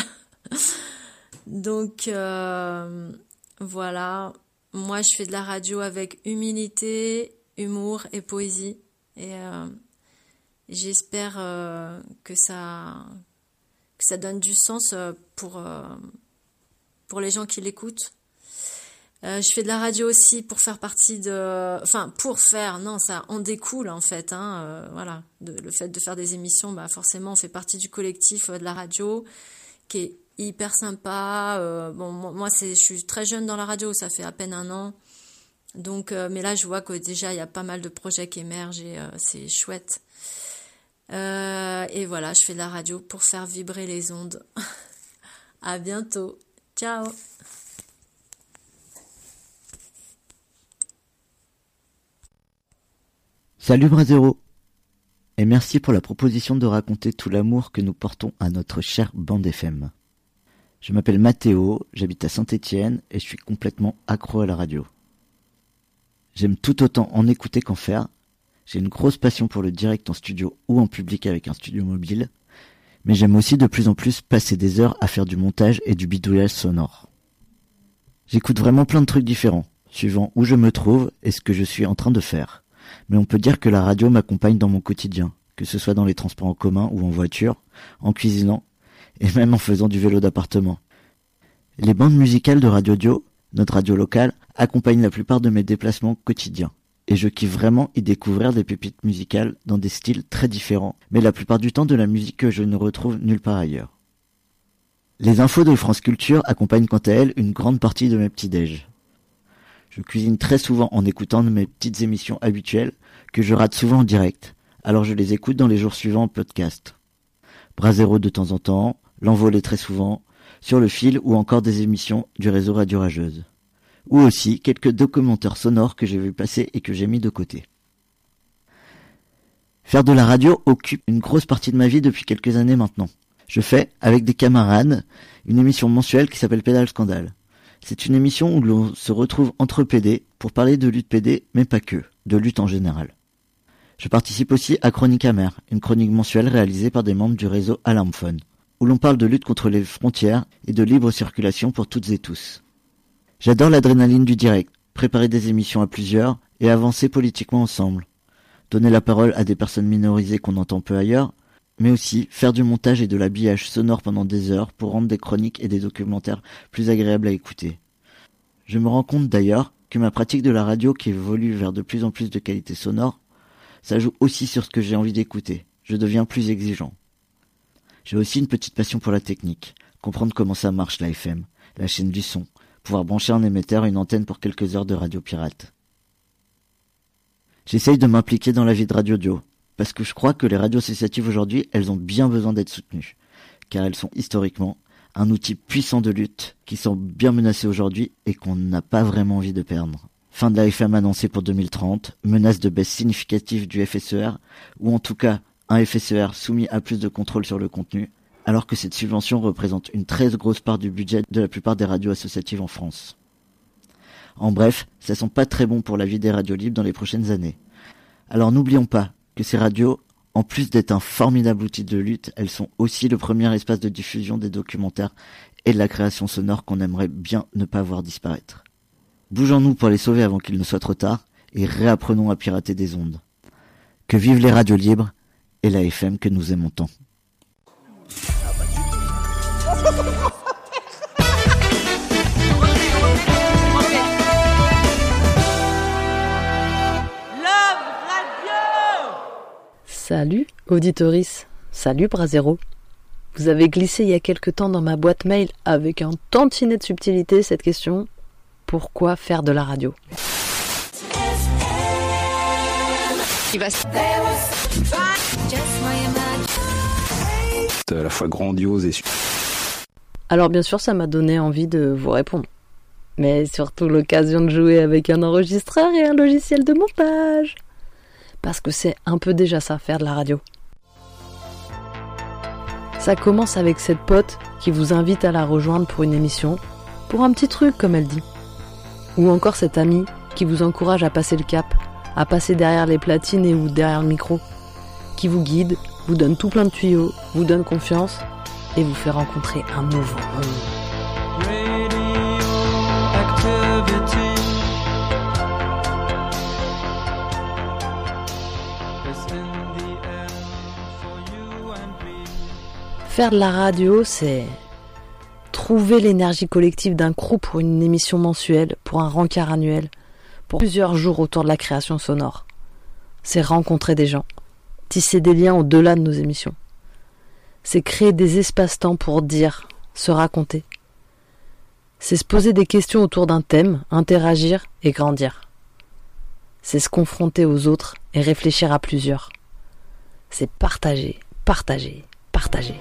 Donc euh, voilà, moi je fais de la radio avec humilité, humour et poésie, et euh, j'espère euh, que ça que ça donne du sens pour euh, pour les gens qui l'écoutent. Euh, je fais de la radio aussi pour faire partie de, enfin pour faire, non ça en découle en fait, hein, euh, voilà, de, le fait de faire des émissions, bah forcément on fait partie du collectif euh, de la radio qui est hyper sympa. Euh, bon, moi, c'est, je suis très jeune dans la radio, ça fait à peine un an. Donc, euh, mais là, je vois que déjà, il y a pas mal de projets qui émergent et euh, c'est chouette. Euh, et voilà, je fais de la radio pour faire vibrer les ondes. À bientôt. Ciao. Salut Brazero. Et merci pour la proposition de raconter tout l'amour que nous portons à notre chère bande F M. Je m'appelle Mathéo, j'habite à Saint-Étienne et je suis complètement accro à la radio. J'aime tout autant en écouter qu'en faire. J'ai une grosse passion pour le direct en studio ou en public avec un studio mobile, mais j'aime aussi de plus en plus passer des heures à faire du montage et du bidouillage sonore. J'écoute vraiment plein de trucs différents, suivant où je me trouve et ce que je suis en train de faire. Mais on peut dire que la radio m'accompagne dans mon quotidien, que ce soit dans les transports en commun ou en voiture, en cuisinant, et même en faisant du vélo d'appartement. Les bandes musicales de Radio Dio, notre radio locale, accompagnent la plupart de mes déplacements quotidiens. Et je kiffe vraiment y découvrir des pépites musicales dans des styles très différents, mais la plupart du temps de la musique que je ne retrouve nulle part ailleurs. Les infos de France Culture accompagnent quant à elles une grande partie de mes petits-déj. Je cuisine très souvent en écoutant mes petites émissions habituelles, que je rate souvent en direct, alors je les écoute dans les jours suivants en podcast. Brazero de temps en temps, L'Envolée très souvent, Sur le fil ou encore des émissions du réseau Radio Rageuse. Ou aussi quelques documentaires sonores que j'ai vu passer et que j'ai mis de côté. Faire de la radio occupe une grosse partie de ma vie depuis quelques années maintenant. Je fais, avec des camarades, une émission mensuelle qui s'appelle Pédale Scandale. C'est une émission où l'on se retrouve entre P D pour parler de lutte P D, mais pas que, de lutte en général. Je participe aussi à Chronique Amère, une chronique mensuelle réalisée par des membres du réseau Alarmphone, où l'on parle de lutte contre les frontières et de libre circulation pour toutes et tous. J'adore l'adrénaline du direct, préparer des émissions à plusieurs et avancer politiquement ensemble. Donner la parole à des personnes minorisées qu'on entend peu ailleurs, mais aussi faire du montage et de l'habillage sonore pendant des heures pour rendre des chroniques et des documentaires plus agréables à écouter. Je me rends compte d'ailleurs que ma pratique de la radio qui évolue vers de plus en plus de qualité sonore, ça joue aussi sur ce que j'ai envie d'écouter. Je deviens plus exigeant. J'ai aussi une petite passion pour la technique, comprendre comment ça marche la F M, la chaîne du son, pouvoir brancher en émetteur une antenne pour quelques heures de radio pirate. J'essaye de m'impliquer dans la vie de Radio Dio, parce que je crois que les radios associatives aujourd'hui, elles ont bien besoin d'être soutenues, car elles sont historiquement un outil puissant de lutte qui sont bien menacés aujourd'hui et qu'on n'a pas vraiment envie de perdre. Fin de la F M annoncée pour deux mille trente, menace de baisse significative du F S E R, ou en tout cas un F S E R soumis à plus de contrôle sur le contenu, alors que cette subvention représente une très grosse part du budget de la plupart des radios associatives en France. En bref, ça sent pas très bon pour la vie des radios libres dans les prochaines années. Alors n'oublions pas que ces radios, en plus d'être un formidable outil de lutte, elles sont aussi le premier espace de diffusion des documentaires et de la création sonore qu'on aimerait bien ne pas voir disparaître. Bougeons-nous pour les sauver avant qu'il ne soit trop tard et réapprenons à pirater des ondes. Que vivent les radios libres et la F M que nous aimons tant. Salut, auditorice. Salut, Brasero. Vous avez glissé il y a quelque temps dans ma boîte mail avec un tantinet de subtilité cette question. Pourquoi faire de la radio ? À la fois grandiose et... Alors bien sûr, ça m'a donné envie de vous répondre. Mais surtout l'occasion de jouer avec un enregistreur et un logiciel de montage. Parce que c'est un peu déjà ça, faire de la radio. Ça commence avec cette pote qui vous invite à la rejoindre pour une émission, pour un petit truc comme elle dit. Ou encore cette amie qui vous encourage à passer le cap, à passer derrière les platines et ou derrière le micro, qui vous guide, vous donne tout plein de tuyaux, vous donne confiance et vous fait rencontrer un nouveau monde. Faire de la radio, c'est trouver l'énergie collective d'un crew pour une émission mensuelle, pour un rencard annuel, pour plusieurs jours autour de la création sonore. C'est rencontrer des gens, tisser des liens au-delà de nos émissions. C'est créer des espaces-temps pour dire, se raconter. C'est se poser des questions autour d'un thème, interagir et grandir. C'est se confronter aux autres et réfléchir à plusieurs. C'est partager, partager, partager.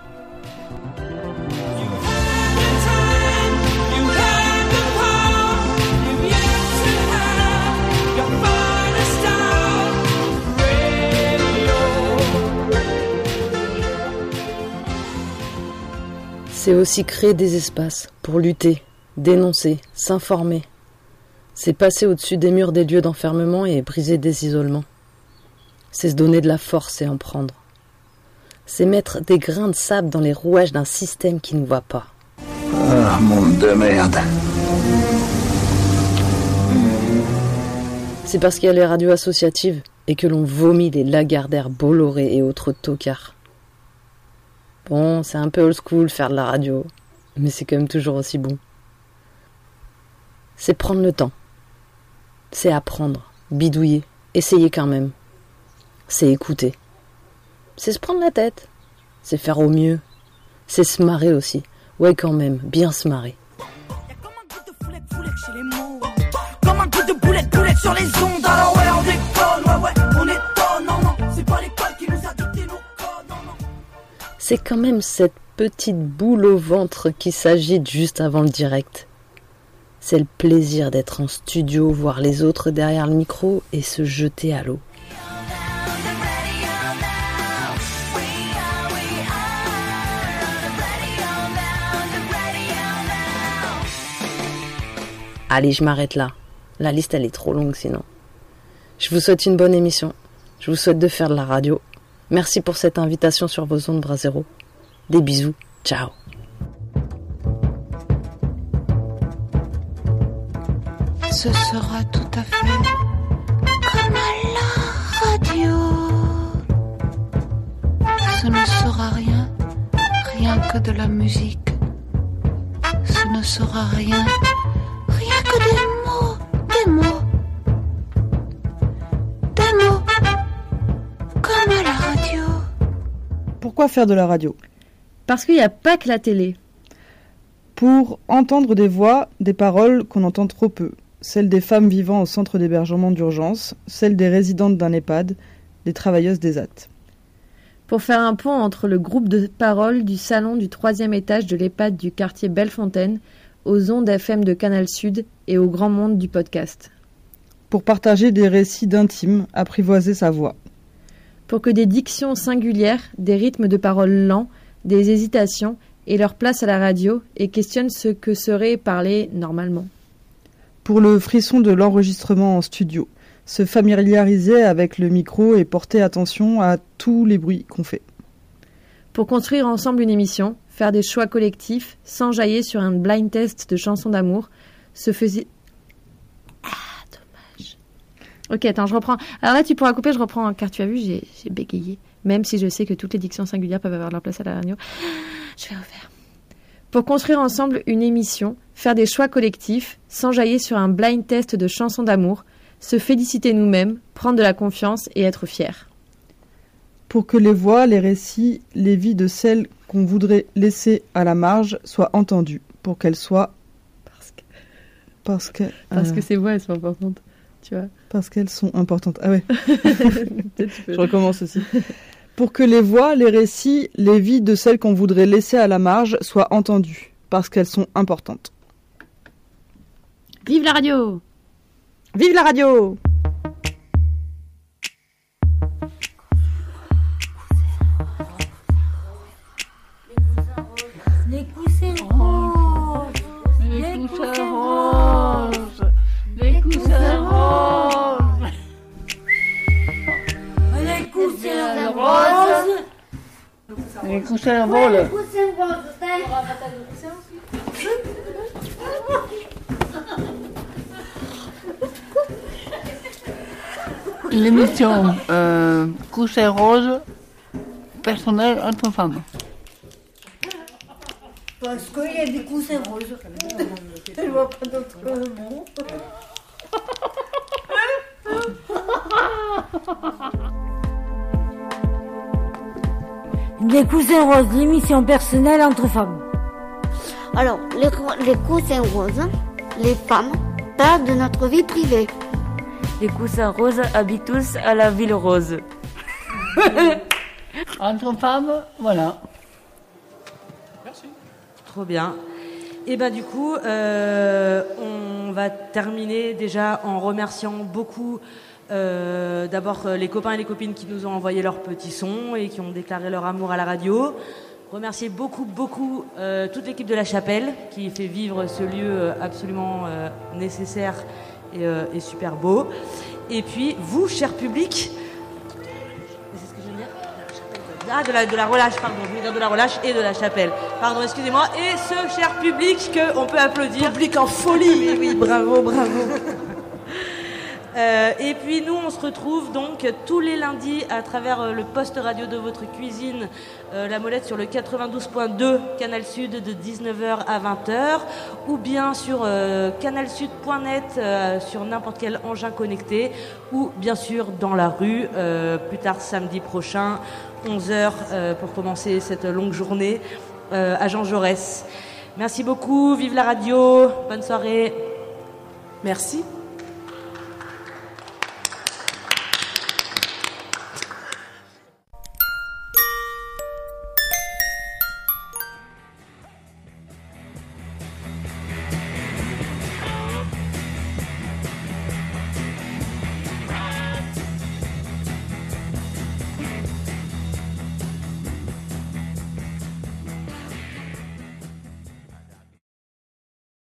C'est aussi créer des espaces pour lutter, dénoncer, s'informer. C'est passer au-dessus des murs des lieux d'enfermement et briser des isolements. C'est se donner de la force et en prendre. C'est mettre des grains de sable dans les rouages d'un système qui ne nous va pas. Ah, monde de merde. C'est parce qu'il y a les radios associatives et que l'on vomit les Lagardère, Bolloré et autres tocards. Bon, c'est un peu old school faire de la radio, mais c'est quand même toujours aussi bon. C'est prendre le temps. C'est apprendre, bidouiller, essayer quand même. C'est écouter. C'est se prendre la tête. C'est faire au mieux. C'est se marrer aussi. Ouais, quand même, bien se marrer. Comme un coup de boulette, boulette sur les ondes. Alors ouais, on déconne, ouais, ouais, on étonne. Non, non, c'est pas l'école qui nous a dicté nos codes, non, non. C'est quand même cette petite boule au ventre qui s'agite juste avant le direct. C'est le plaisir d'être en studio, voir les autres derrière le micro et se jeter à l'eau. Allez, je m'arrête là. La liste, elle est trop longue sinon. Je vous souhaite une bonne émission. Je vous souhaite de faire de la radio. Merci pour cette invitation sur vos ondes, Brasero. Des bisous. Ciao. Ce sera tout à fait comme à la radio. Ce ne sera rien, rien que de la musique. Ce ne sera rien, rien que des mots, des mots. Des mots, comme à la radio. Pourquoi faire de la radio ? Parce qu'il n'y a pas que la télé. Pour entendre des voix, des paroles qu'on entend trop peu. Celles des femmes vivant au centre d'hébergement d'urgence, celles des résidentes d'un EHPAD, des travailleuses des A T. Pour faire un pont entre le groupe de parole du salon du troisième étage de l'EHPAD du quartier Bellefontaine, aux ondes F M de Canal Sud et au grand monde du podcast. Pour partager des récits d'intimes, apprivoiser sa voix. Pour que des dictions singulières, des rythmes de parole lents, des hésitations aient leur place à la radio et questionnent ce que serait parler normalement. Pour le frisson de l'enregistrement en studio, se familiariser avec le micro et porter attention à tous les bruits qu'on fait. Pour construire ensemble une émission, faire des choix collectifs, sans jaillir sur un blind test de chansons d'amour, se faisait... Ah, dommage. Ok, attends, je reprends. Alors là, tu pourras couper, je reprends, car tu as vu, j'ai, j'ai bégayé. Même si je sais que toutes les dictions singulières peuvent avoir leur place à la radio. Je vais refaire. Pour construire ensemble une émission, faire des choix collectifs, sans jaillir sur un blind test de chansons d'amour, se féliciter nous-mêmes, prendre de la confiance et être fiers. pour que les voix, les récits, les vies de celles qu'on voudrait laisser à la marge soient entendues, pour qu'elles soient... Parce que, parce que, parce euh, que ces voix, elles sont importantes, tu vois. Parce qu'elles sont importantes. Ah ouais. Je recommence aussi. Pour que les voix, les récits, les vies de celles qu'on voudrait laisser à la marge soient entendues, parce qu'elles sont importantes. Vive la radio! Vive la radio! Les coussins roses, les coussins roses, les coussins roses, les coussins roses, les coussins volent. L'émission euh, Coussins roses, personnel entre femmes. Parce qu'il y a des coussins roses. Je ne vois pas d'autre mot. Des coussins roses, l'émission personnelle entre femmes. Alors, les, les coussins roses, les femmes parlent de notre vie privée. Les coussins roses habitent tous à la ville rose. Entre femmes, voilà. Merci. Trop bien. Et ben du coup, euh, on va terminer déjà en remerciant beaucoup euh, d'abord les copains et les copines qui nous ont envoyé leurs petits sons et qui ont déclaré leur amour à la radio. Remercier beaucoup, beaucoup euh, toute l'équipe de La Chapelle qui fait vivre ce lieu absolument euh, nécessaire et, euh, et super beau. Et puis vous, cher public, c'est ce que je veux dire. Ah, de la, de la relâche, pardon, je voulais dire de la relâche et de La Chapelle. Pardon, excusez-moi. Et ce cher public qu'on peut applaudir. Public en folie. Oui, oui, bravo, bravo. Euh, et puis nous, on se retrouve donc tous les lundis à travers euh, le poste radio de votre cuisine, euh, La Molette sur le quatre-vingt-douze point deux, Canal Sud de dix-neuf heures à vingt heures, ou bien sur euh, canalsud point net, euh, sur n'importe quel engin connecté, ou bien sûr dans la rue, euh, plus tard samedi prochain, onze heures, euh, pour commencer cette longue journée euh, à Jean Jaurès. Merci beaucoup, vive la radio, bonne soirée. Merci.